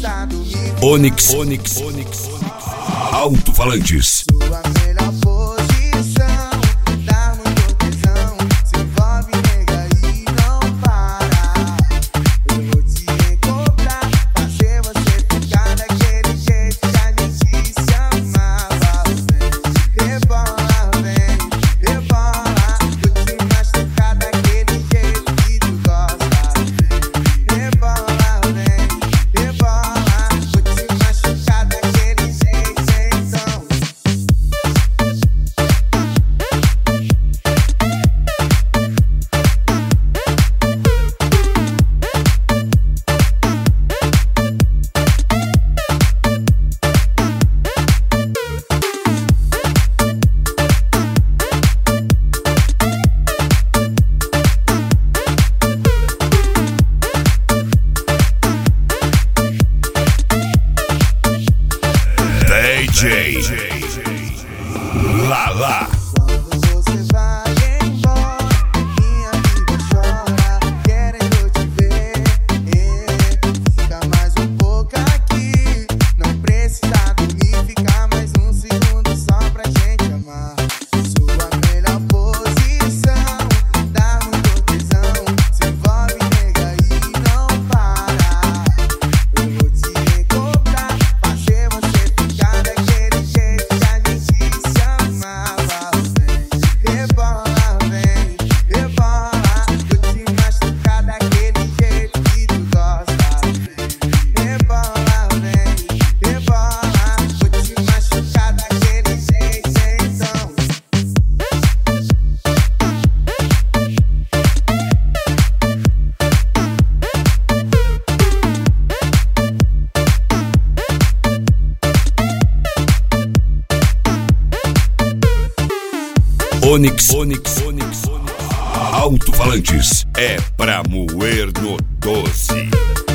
Onyx Alto-Falantes. Sua melhor posição dá muito tesão. Se envolve, nega, e não para. Eu vou te encontrar, fazer você ficar daquele jeito que a gente se amava. Rebola, vem, rebola. Vou te machucar daquele jeito que tu gosta. Rebola, vem, rebola. Vou te machucar daquele jeito, então. DJ Lala. Quando você vai embora, minha vida chora, querendo te ver. Fica mais um pouco aqui, não precisa dormir, fica mais um segundo só pra gente amar. Sua melhor posição dá muito tesão. Se envolve, nega, e não para. Eu vou te encontrar, fazer você ficar daquele jeito que a gente se amava. Rebola, vem, rebola. Vou te machucar daquele jeito que tu gosta. Rebola, vem, rebola. Vou te machucar daquele jeito, então. Onyx Alto-Falantes é pra moer no doce.